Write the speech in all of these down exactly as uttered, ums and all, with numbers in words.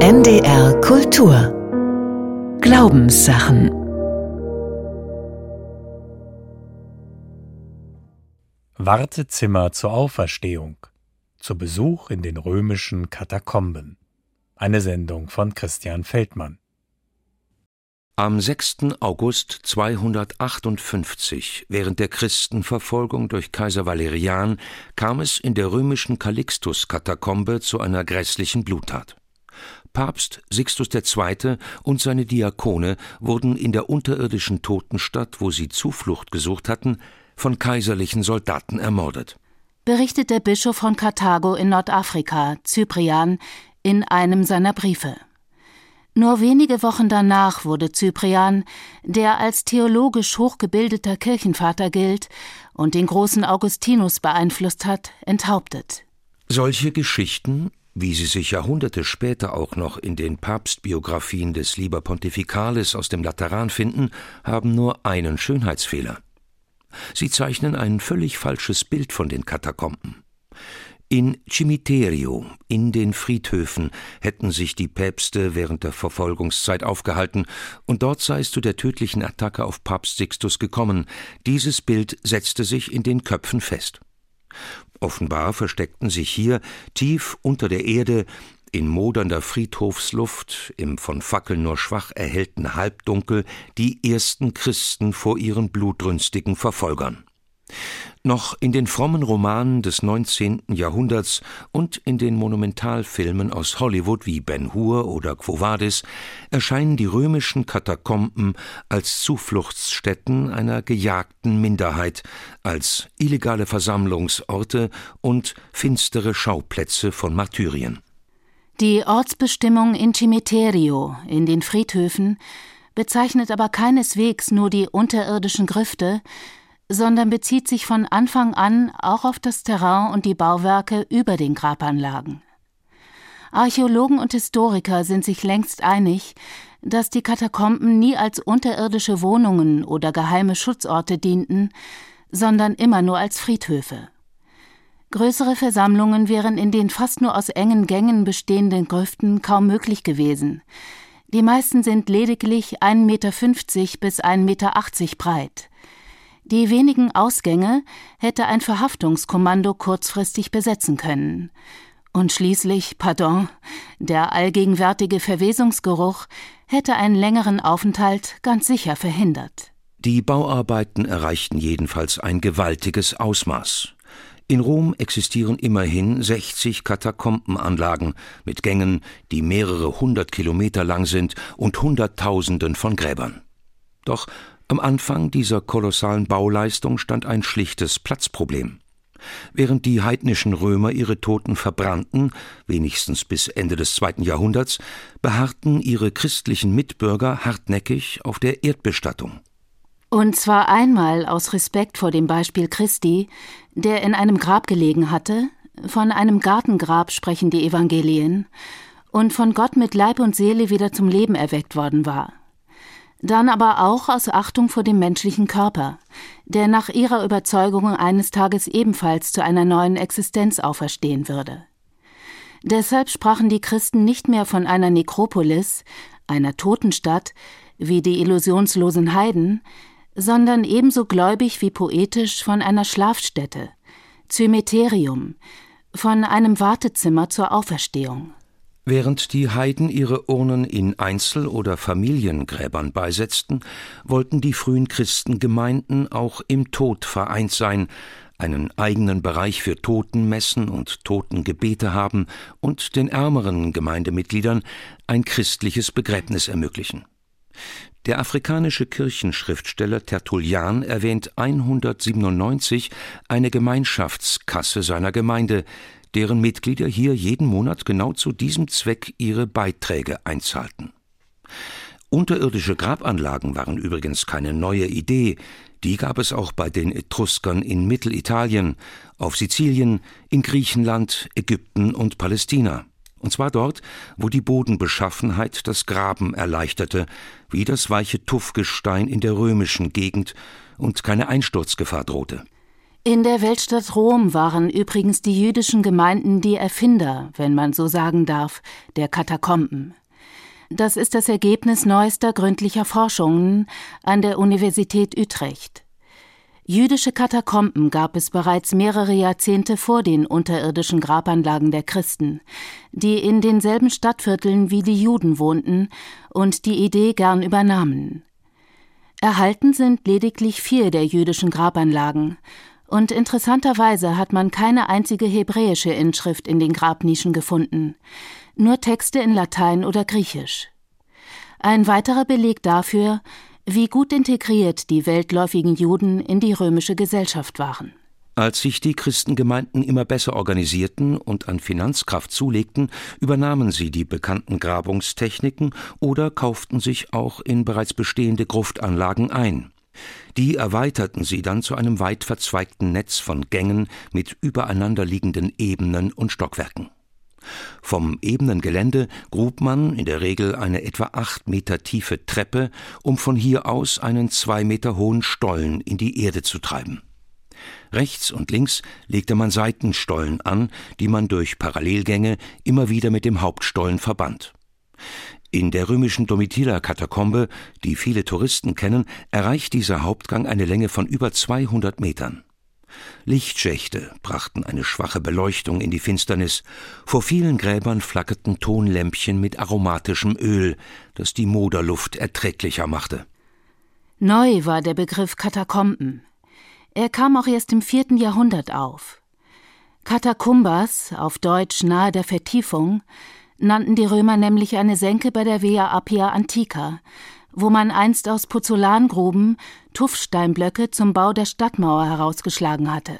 N D R Kultur Glaubenssachen. Wartezimmer zur Auferstehung. Zu Besuch in den römischen Katakomben. Eine Sendung von Christian Feldmann. Am sechsten August zweihundertachtundfünfzig, während der Christenverfolgung durch Kaiser Valerian, kam es in der römischen Calixtus-Katakombe zu einer grässlichen Bluttat. Papst Sixtus der Zweite und seine Diakone wurden in der unterirdischen Totenstadt, wo sie Zuflucht gesucht hatten, von kaiserlichen Soldaten ermordet. Berichtet der Bischof von Karthago in Nordafrika, Cyprian, in einem seiner Briefe. Nur wenige Wochen danach wurde Cyprian, der als theologisch hochgebildeter Kirchenvater gilt und den großen Augustinus beeinflusst hat, enthauptet. Solche Geschichten, wie sie sich Jahrhunderte später auch noch in den Papstbiografien des Liber Pontificalis aus dem Lateran finden, haben nur einen Schönheitsfehler. Sie zeichnen ein völlig falsches Bild von den Katakomben. In Cimiterio, in den Friedhöfen, hätten sich die Päpste während der Verfolgungszeit aufgehalten, und dort sei es zu der tödlichen Attacke auf Papst Sixtus gekommen. Dieses Bild setzte sich in den Köpfen fest. Offenbar versteckten sich hier, tief unter der Erde, in modernder Friedhofsluft, im von Fackeln nur schwach erhellten Halbdunkel, die ersten Christen vor ihren blutrünstigen Verfolgern. Noch in den frommen Romanen des neunzehnten Jahrhunderts und in den Monumentalfilmen aus Hollywood wie Ben-Hur oder Quo Vadis erscheinen die römischen Katakomben als Zufluchtsstätten einer gejagten Minderheit, als illegale Versammlungsorte und finstere Schauplätze von Martyrien. Die Ortsbestimmung in Cimiterio, in den Friedhöfen, bezeichnet aber keineswegs nur die unterirdischen Grüfte, sondern bezieht sich von Anfang an auch auf das Terrain und die Bauwerke über den Grabanlagen. Archäologen und Historiker sind sich längst einig, dass die Katakomben nie als unterirdische Wohnungen oder geheime Schutzorte dienten, sondern immer nur als Friedhöfe. Größere Versammlungen wären in den fast nur aus engen Gängen bestehenden Grüften kaum möglich gewesen. Die meisten sind lediglich ein Meter fünfzig bis ein Meter achtzig breit. Die wenigen Ausgänge hätte ein Verhaftungskommando kurzfristig besetzen können. Und schließlich, pardon, der allgegenwärtige Verwesungsgeruch hätte einen längeren Aufenthalt ganz sicher verhindert. Die Bauarbeiten erreichten jedenfalls ein gewaltiges Ausmaß. In Rom existieren immerhin sechzig Katakombenanlagen mit Gängen, die mehrere hundert Kilometer lang sind und Hunderttausenden von Gräbern. Doch am Anfang dieser kolossalen Bauleistung stand ein schlichtes Platzproblem. Während die heidnischen Römer ihre Toten verbrannten, wenigstens bis Ende des zweiten Jahrhunderts, beharrten ihre christlichen Mitbürger hartnäckig auf der Erdbestattung. Und zwar einmal aus Respekt vor dem Beispiel Christi, der in einem Grab gelegen hatte, von einem Gartengrab sprechen die Evangelien, und von Gott mit Leib und Seele wieder zum Leben erweckt worden war. Dann aber auch aus Achtung vor dem menschlichen Körper, der nach ihrer Überzeugung eines Tages ebenfalls zu einer neuen Existenz auferstehen würde. Deshalb sprachen die Christen nicht mehr von einer Nekropolis, einer Totenstadt, wie die illusionslosen Heiden, sondern ebenso gläubig wie poetisch von einer Schlafstätte, Cimterium, von einem Wartezimmer zur Auferstehung. Während die Heiden ihre Urnen in Einzel- oder Familiengräbern beisetzten, wollten die frühen Christengemeinden auch im Tod vereint sein, einen eigenen Bereich für Totenmessen und Totengebete haben und den ärmeren Gemeindemitgliedern ein christliches Begräbnis ermöglichen. Der afrikanische Kirchenschriftsteller Tertullian erwähnt hundertsiebenundneunzig eine Gemeinschaftskasse seiner Gemeinde, deren Mitglieder hier jeden Monat genau zu diesem Zweck ihre Beiträge einzahlten. Unterirdische Grabanlagen waren übrigens keine neue Idee, die gab es auch bei den Etruskern in Mittelitalien, auf Sizilien, in Griechenland, Ägypten und Palästina. Und zwar dort, wo die Bodenbeschaffenheit das Graben erleichterte, wie das weiche Tuffgestein in der römischen Gegend, und keine Einsturzgefahr drohte. In der Weltstadt Rom waren übrigens die jüdischen Gemeinden die Erfinder, wenn man so sagen darf, der Katakomben. Das ist das Ergebnis neuester gründlicher Forschungen an der Universität Utrecht. Jüdische Katakomben gab es bereits mehrere Jahrzehnte vor den unterirdischen Grabanlagen der Christen, die in denselben Stadtvierteln wie die Juden wohnten und die Idee gern übernahmen. Erhalten sind lediglich vier der jüdischen Grabanlagen, und interessanterweise hat man keine einzige hebräische Inschrift in den Grabnischen gefunden, nur Texte in Latein oder Griechisch. Ein weiterer Beleg dafür, wie gut integriert die weltläufigen Juden in die römische Gesellschaft waren. Als sich die Christengemeinden immer besser organisierten und an Finanzkraft zulegten, übernahmen sie die bekannten Grabungstechniken oder kauften sich auch in bereits bestehende Gruftanlagen ein. Die erweiterten sie dann zu einem weit verzweigten Netz von Gängen mit übereinanderliegenden Ebenen und Stockwerken. Vom ebenen Gelände grub man in der Regel eine etwa acht Meter tiefe Treppe, um von hier aus einen zwei Meter hohen Stollen in die Erde zu treiben. Rechts und links legte man Seitenstollen an, die man durch Parallelgänge immer wieder mit dem Hauptstollen verband. In der römischen Domitilla-Katakombe, die viele Touristen kennen, erreicht dieser Hauptgang eine Länge von über zweihundert Metern. Lichtschächte brachten eine schwache Beleuchtung in die Finsternis. Vor vielen Gräbern flackerten Tonlämpchen mit aromatischem Öl, das die Moderluft erträglicher machte. Neu war der Begriff Katakomben. Er kam auch erst im vierten Jahrhundert auf. Katakumbas, auf Deutsch nahe der Vertiefung, nannten die Römer nämlich eine Senke bei der Via Appia Antica, wo man einst aus Pozzolangruben Tuffsteinblöcke zum Bau der Stadtmauer herausgeschlagen hatte.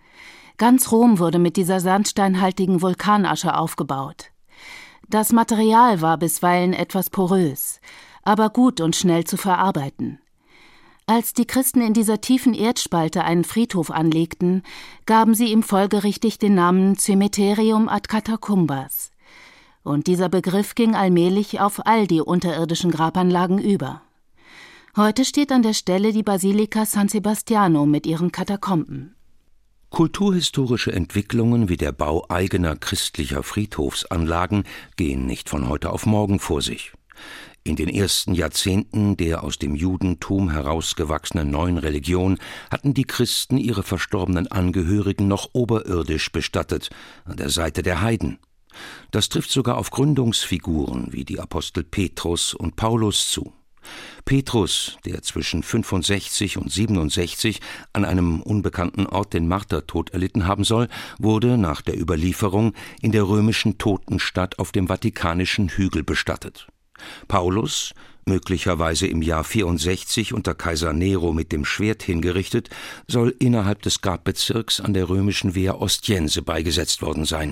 Ganz Rom wurde mit dieser sandsteinhaltigen Vulkanasche aufgebaut. Das Material war bisweilen etwas porös, aber gut und schnell zu verarbeiten. Als die Christen in dieser tiefen Erdspalte einen Friedhof anlegten, gaben sie ihm folgerichtig den Namen Cimetherium ad Catacumbas. Und dieser Begriff ging allmählich auf all die unterirdischen Grabanlagen über. Heute steht an der Stelle die Basilika San Sebastiano mit ihren Katakomben. Kulturhistorische Entwicklungen wie der Bau eigener christlicher Friedhofsanlagen gehen nicht von heute auf morgen vor sich. In den ersten Jahrzehnten der aus dem Judentum herausgewachsenen neuen Religion hatten die Christen ihre verstorbenen Angehörigen noch oberirdisch bestattet, an der Seite der Heiden. Das trifft sogar auf Gründungsfiguren wie die Apostel Petrus und Paulus zu. Petrus, der zwischen fünfundsechzig und siebenundsechzig an einem unbekannten Ort den Martertod erlitten haben soll, wurde nach der Überlieferung in der römischen Totenstadt auf dem Vatikanischen Hügel bestattet. Paulus, möglicherweise im Jahr vierundsechzig unter Kaiser Nero mit dem Schwert hingerichtet, soll innerhalb des Grabbezirks an der römischen Via Ostiense beigesetzt worden sein.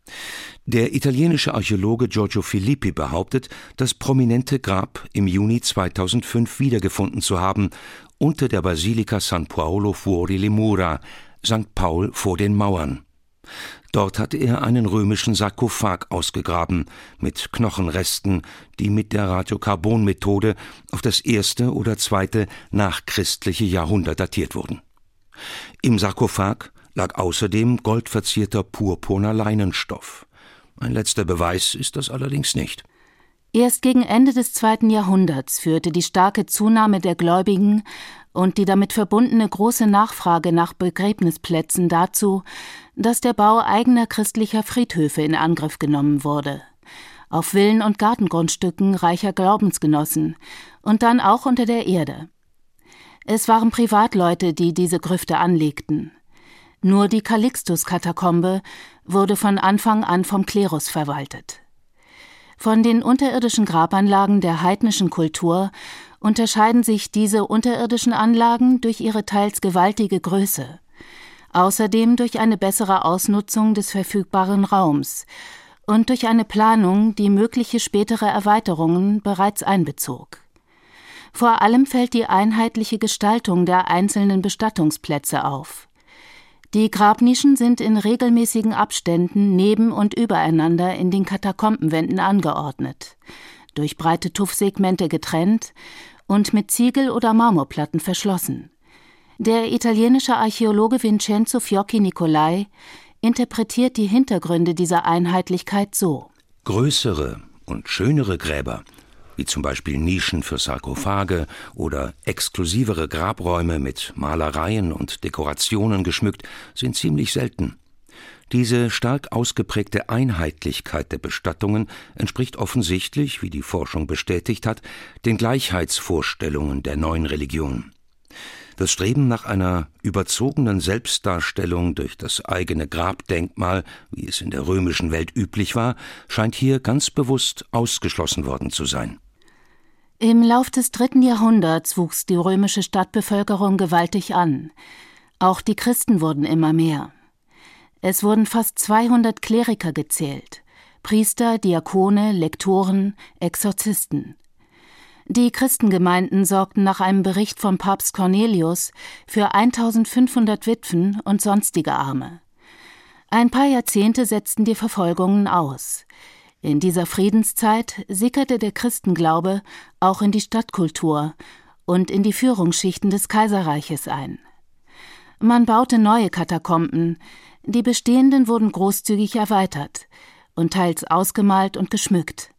Der italienische Archäologe Giorgio Filippi behauptet, das prominente Grab im Juni zweitausendfünf wiedergefunden zu haben, unter der Basilika San Paolo fuori le mura, Sankt Paul vor den Mauern. Dort hatte er einen römischen Sarkophag ausgegraben, mit Knochenresten, die mit der Radiokarbon-Methode auf das erste oder zweite nachchristliche Jahrhundert datiert wurden. Im Sarkophag lag außerdem goldverzierter purpurner Leinenstoff. Ein letzter Beweis ist das allerdings nicht. Erst gegen Ende des zweiten Jahrhunderts führte die starke Zunahme der Gläubigen und die damit verbundene große Nachfrage nach Begräbnisplätzen dazu, dass der Bau eigener christlicher Friedhöfe in Angriff genommen wurde. Auf Villen- und Gartengrundstücken reicher Glaubensgenossen und dann auch unter der Erde. Es waren Privatleute, die diese Grüfte anlegten. Nur die Calixtus-Katakombe wurde von Anfang an vom Klerus verwaltet. Von den unterirdischen Grabanlagen der heidnischen Kultur unterscheiden sich diese unterirdischen Anlagen durch ihre teils gewaltige Größe, außerdem durch eine bessere Ausnutzung des verfügbaren Raums und durch eine Planung, die mögliche spätere Erweiterungen bereits einbezog. Vor allem fällt die einheitliche Gestaltung der einzelnen Bestattungsplätze auf. Die Grabnischen sind in regelmäßigen Abständen neben und übereinander in den Katakombenwänden angeordnet, durch breite Tuffsegmente getrennt und mit Ziegel- oder Marmorplatten verschlossen. Der italienische Archäologe Vincenzo Fiocchi Nicolai interpretiert die Hintergründe dieser Einheitlichkeit so: Größere und schönere Gräber, wie zum Beispiel Nischen für Sarkophage oder exklusivere Grabräume mit Malereien und Dekorationen geschmückt, sind ziemlich selten. Diese stark ausgeprägte Einheitlichkeit der Bestattungen entspricht offensichtlich, wie die Forschung bestätigt hat, den Gleichheitsvorstellungen der neuen Religion. Das Streben nach einer überzogenen Selbstdarstellung durch das eigene Grabdenkmal, wie es in der römischen Welt üblich war, scheint hier ganz bewusst ausgeschlossen worden zu sein. Im Lauf des dritten Jahrhunderts wuchs die römische Stadtbevölkerung gewaltig an. Auch die Christen wurden immer mehr. Es wurden fast zweihundert Kleriker gezählt: Priester, Diakone, Lektoren, Exorzisten. Die Christengemeinden sorgten nach einem Bericht vom Papst Cornelius für eintausendfünfhundert Witwen und sonstige Arme. Ein paar Jahrzehnte setzten die Verfolgungen aus. In dieser Friedenszeit sickerte der Christenglaube auch in die Stadtkultur und in die Führungsschichten des Kaiserreiches ein. Man baute neue Katakomben, die bestehenden wurden großzügig erweitert und teils ausgemalt und geschmückt.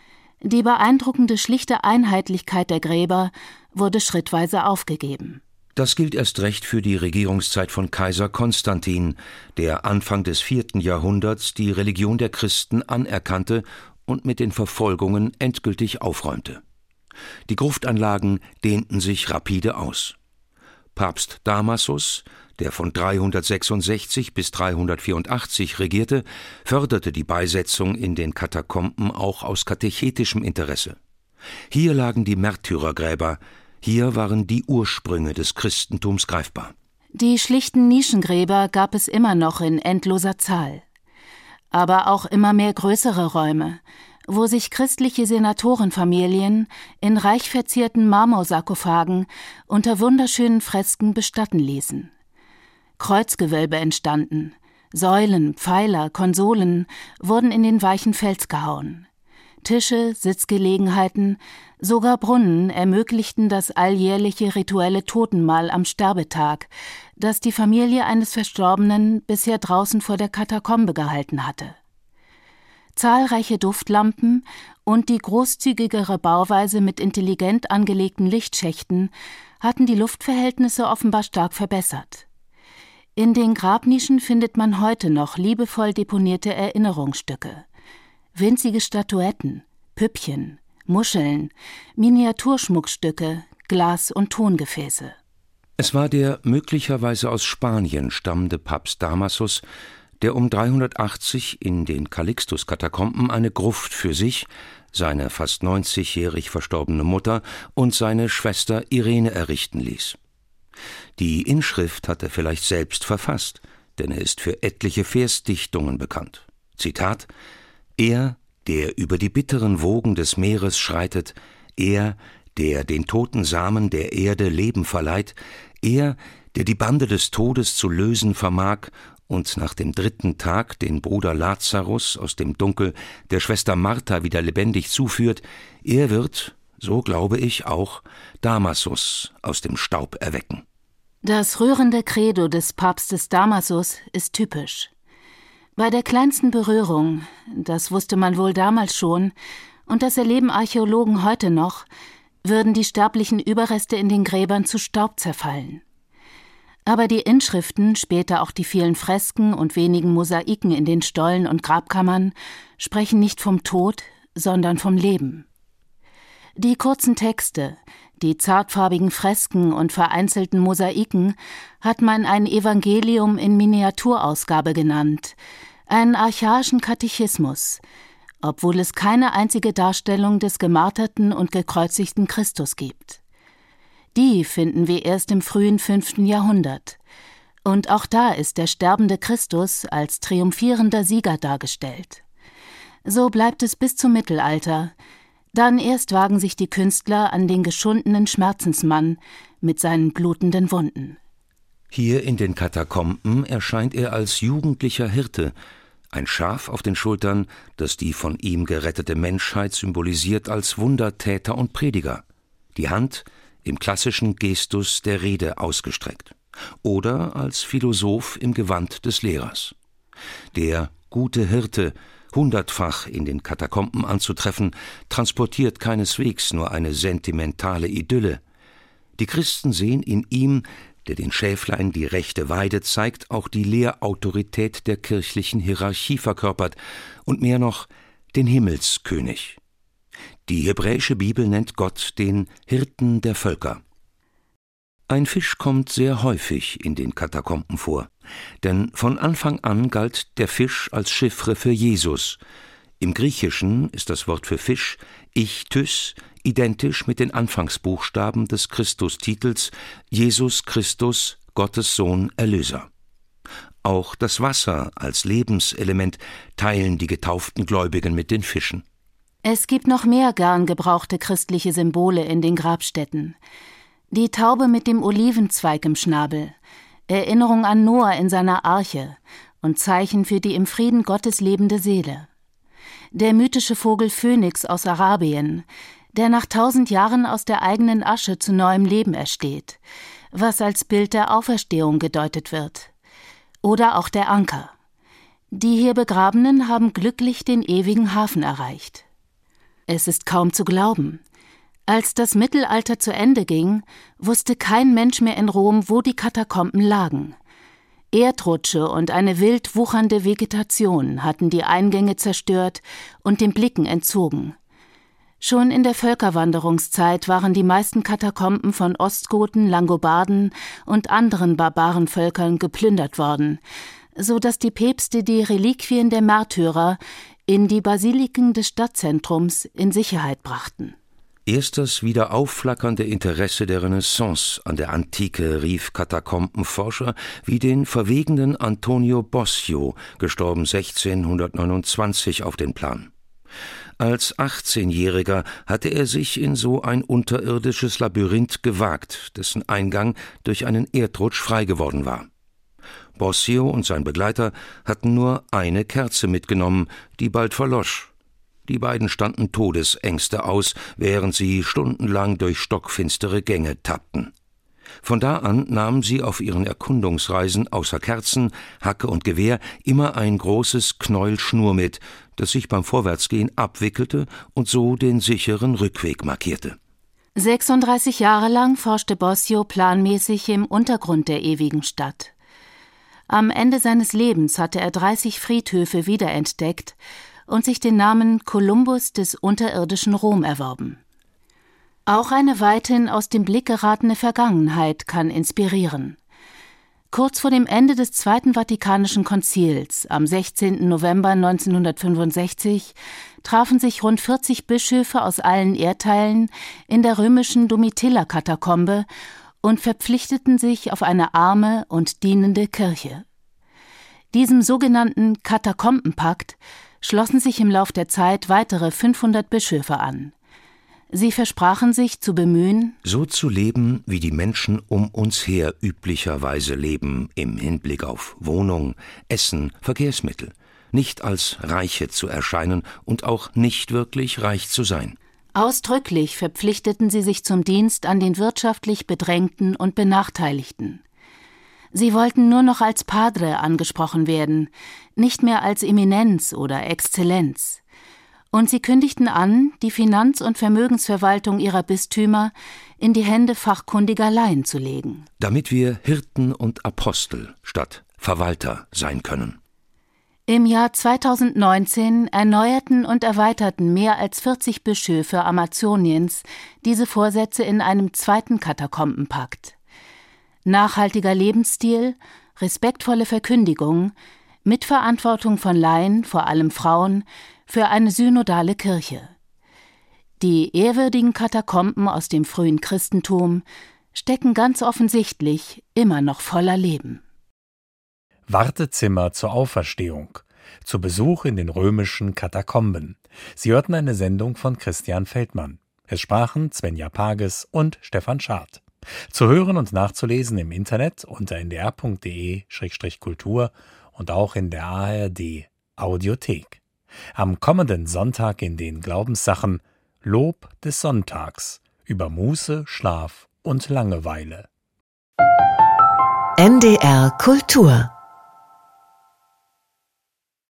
Die beeindruckende schlichte Einheitlichkeit der Gräber wurde schrittweise aufgegeben. Das gilt erst recht für die Regierungszeit von Kaiser Konstantin, der Anfang des vierten Jahrhunderts die Religion der Christen anerkannte und mit den Verfolgungen endgültig aufräumte. Die Gruftanlagen dehnten sich rapide aus. Papst Damasus, der von dreihundertsechsundsechzig bis dreihundertvierundachtzig regierte, förderte die Beisetzung in den Katakomben auch aus katechetischem Interesse. Hier lagen die Märtyrergräber, hier waren die Ursprünge des Christentums greifbar. Die schlichten Nischengräber gab es immer noch in endloser Zahl. Aber auch immer mehr größere Räume, wo sich christliche Senatorenfamilien in reich verzierten Marmorsarkophagen unter wunderschönen Fresken bestatten ließen. Kreuzgewölbe entstanden, Säulen, Pfeiler, Konsolen wurden in den weichen Fels gehauen. Tische, Sitzgelegenheiten, sogar Brunnen ermöglichten das alljährliche rituelle Totenmahl am Sterbetag, das die Familie eines Verstorbenen bisher draußen vor der Katakombe gehalten hatte. Zahlreiche Duftlampen und die großzügigere Bauweise mit intelligent angelegten Lichtschächten hatten die Luftverhältnisse offenbar stark verbessert. In den Grabnischen findet man heute noch liebevoll deponierte Erinnerungsstücke. Winzige Statuetten, Püppchen, Muscheln, Miniaturschmuckstücke, Glas- und Tongefäße. Es war der möglicherweise aus Spanien stammende Papst Damasus, der um dreihundertachtzig in den Calixtus-Katakomben eine Gruft für sich, seine fast neunzigjährig verstorbene Mutter und seine Schwester Irene errichten ließ. Die Inschrift hat er vielleicht selbst verfasst, denn er ist für etliche Versdichtungen bekannt. Zitat: Er, der über die bitteren Wogen des Meeres schreitet, er, der den toten Samen der Erde Leben verleiht, er, der die Bande des Todes zu lösen vermag und nach dem dritten Tag den Bruder Lazarus aus dem Dunkel der Schwester Martha wieder lebendig zuführt, er wird, so glaube ich auch, Damasus aus dem Staub erwecken. Das rührende Credo des Papstes Damasus ist typisch. Bei der kleinsten Berührung, das wusste man wohl damals schon, und das erleben Archäologen heute noch, würden die sterblichen Überreste in den Gräbern zu Staub zerfallen. Aber die Inschriften, später auch die vielen Fresken und wenigen Mosaiken in den Stollen und Grabkammern, sprechen nicht vom Tod, sondern vom Leben. Die kurzen Texte, die zartfarbigen Fresken und vereinzelten Mosaiken hat man ein Evangelium in Miniaturausgabe genannt, einen archaischen Katechismus, obwohl es keine einzige Darstellung des gemarterten und gekreuzigten Christus gibt. Die finden wir erst im frühen fünften Jahrhundert. Und auch da ist der sterbende Christus als triumphierender Sieger dargestellt. So bleibt es bis zum Mittelalter. Dann erst wagen sich die Künstler an den geschundenen Schmerzensmann mit seinen blutenden Wunden. Hier in den Katakomben erscheint er als jugendlicher Hirte, ein Schaf auf den Schultern, das die von ihm gerettete Menschheit symbolisiert als Wundertäter und Prediger. Die Hand, im klassischen Gestus der Rede ausgestreckt, oder als Philosoph im Gewand des Lehrers. Der gute Hirte, hundertfach in den Katakomben anzutreffen, transportiert keineswegs nur eine sentimentale Idylle. Die Christen sehen in ihm, der den Schäflein die rechte Weide zeigt, auch die Lehrautorität der kirchlichen Hierarchie verkörpert und mehr noch den Himmelskönig. Die hebräische Bibel nennt Gott den Hirten der Völker. Ein Fisch kommt sehr häufig in den Katakomben vor, denn von Anfang an galt der Fisch als Chiffre für Jesus. Im Griechischen ist das Wort für Fisch Ichtys identisch mit den Anfangsbuchstaben des Christustitels Jesus Christus, Gottes Sohn, Erlöser. Auch das Wasser als Lebenselement teilen die getauften Gläubigen mit den Fischen. Es gibt noch mehr gern gebrauchte christliche Symbole in den Grabstätten. Die Taube mit dem Olivenzweig im Schnabel, Erinnerung an Noah in seiner Arche und Zeichen für die im Frieden Gottes lebende Seele. Der mythische Vogel Phönix aus Arabien, der nach tausend Jahren aus der eigenen Asche zu neuem Leben ersteht, was als Bild der Auferstehung gedeutet wird. Oder auch der Anker. Die hier Begrabenen haben glücklich den ewigen Hafen erreicht. Es ist kaum zu glauben. Als das Mittelalter zu Ende ging, wusste kein Mensch mehr in Rom, wo die Katakomben lagen. Erdrutsche und eine wild wuchernde Vegetation hatten die Eingänge zerstört und den Blicken entzogen. Schon in der Völkerwanderungszeit waren die meisten Katakomben von Ostgoten, Langobarden und anderen Barbarenvölkern geplündert worden, so dass die Päpste die Reliquien der Märtyrer in die Basiliken des Stadtzentrums in Sicherheit brachten. Erst das wieder aufflackernde Interesse der Renaissance an der Antike rief Katakombenforscher wie den verwegenen Antonio Bosio, gestorben sechzehnhundertneunundzwanzig, auf den Plan. Als achtzehnjähriger hatte er sich in so ein unterirdisches Labyrinth gewagt, dessen Eingang durch einen Erdrutsch frei geworden war. Bosio und sein Begleiter hatten nur eine Kerze mitgenommen, die bald verlosch. Die beiden standen Todesängste aus, während sie stundenlang durch stockfinstere Gänge tappten. Von da an nahmen sie auf ihren Erkundungsreisen außer Kerzen, Hacke und Gewehr immer ein großes Knäuel Schnur mit, das sich beim Vorwärtsgehen abwickelte und so den sicheren Rückweg markierte. sechsunddreißig Jahre lang forschte Bosio planmäßig im Untergrund der ewigen Stadt. Am Ende seines Lebens hatte er dreißig Friedhöfe wiederentdeckt und sich den Namen Kolumbus des unterirdischen Rom erworben. Auch eine weithin aus dem Blick geratene Vergangenheit kann inspirieren. Kurz vor dem Ende des Zweiten Vatikanischen Konzils, am sechzehnten November neunzehnhundertfünfundsechzig, trafen sich rund vierzig Bischöfe aus allen Erdteilen in der römischen Domitilla-Katakombe und verpflichteten sich auf eine arme und dienende Kirche. Diesem sogenannten Katakombenpakt schlossen sich im Lauf der Zeit weitere fünfhundert Bischöfe an. Sie versprachen sich zu bemühen, so zu leben, wie die Menschen um uns her üblicherweise leben, im Hinblick auf Wohnung, Essen, Verkehrsmittel, nicht als Reiche zu erscheinen und auch nicht wirklich reich zu sein. Ausdrücklich verpflichteten sie sich zum Dienst an den wirtschaftlich Bedrängten und Benachteiligten. Sie wollten nur noch als Padre angesprochen werden, nicht mehr als Eminenz oder Exzellenz. Und sie kündigten an, die Finanz- und Vermögensverwaltung ihrer Bistümer in die Hände fachkundiger Laien zu legen. Damit wir Hirten und Apostel statt Verwalter sein können. Im Jahr zweitausendneunzehn erneuerten und erweiterten mehr als vierzig Bischöfe Amazoniens diese Vorsätze in einem zweiten Katakombenpakt. Nachhaltiger Lebensstil, respektvolle Verkündigung, Mitverantwortung von Laien, vor allem Frauen, für eine synodale Kirche. Die ehrwürdigen Katakomben aus dem frühen Christentum stecken ganz offensichtlich immer noch voller Leben. Wartezimmer zur Auferstehung. Zu Besuch in den römischen Katakomben. Sie hörten eine Sendung von Christian Feldmann. Es sprachen Svenja Pages und Stefan Schad. Zu hören und nachzulesen im Internet unter n d r punkt d e Schrägstrich kultur und auch in der A R D Audiothek. Am kommenden Sonntag in den Glaubenssachen Lob des Sonntags über Muße, Schlaf und Langeweile. N D R Kultur